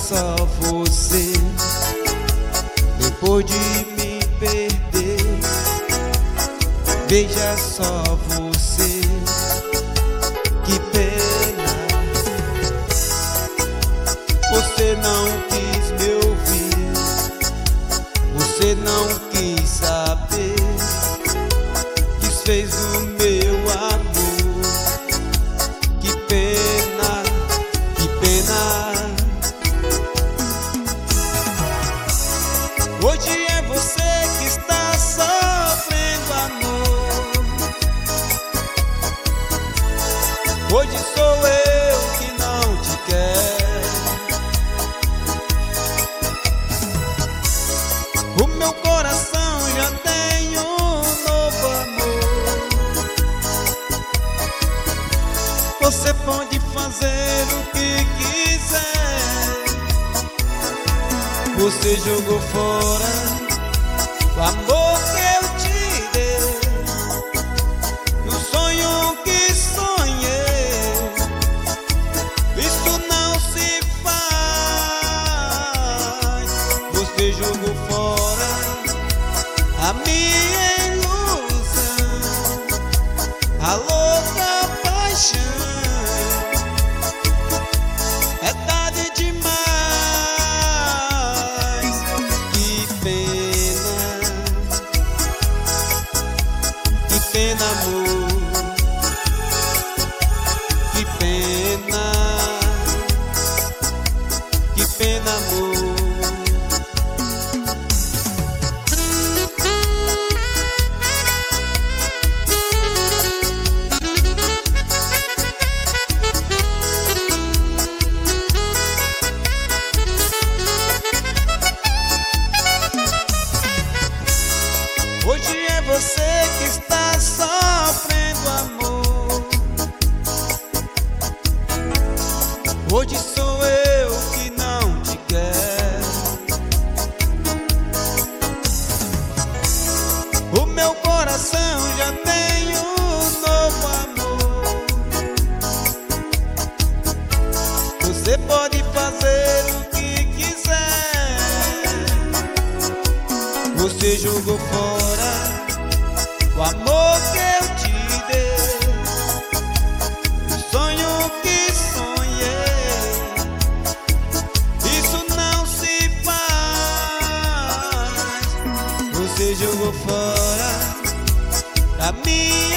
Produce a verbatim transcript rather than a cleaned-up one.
só você. Depois de me perder, veja só você. Que pena, você não quis me ouvir, você não quis saber, desfez o meu amor. Que pena, que pena. Hoje é você que está sofrendo amor. Hoje sou eu que não te quero. O meu coração já tem um novo amor. Você pode fazer o que quiser. Você jogou fora o amor que eu te dei, no sonho que sonhei. Isso não se faz. Você jogou fora a minha ilusão, a louca paixão. É tarde demais. Que pena, que pena, amor. Que pena, que pena, amor. Hoje é você que está sofrendo amor. Hoje sou eu que não te quero. O meu coração já tem um novo amor. Você pode fazer o que quiser. Você jogou fora o amor que eu te dei, o sonho que sonhei. Isso não se faz. Você jogou fora a minha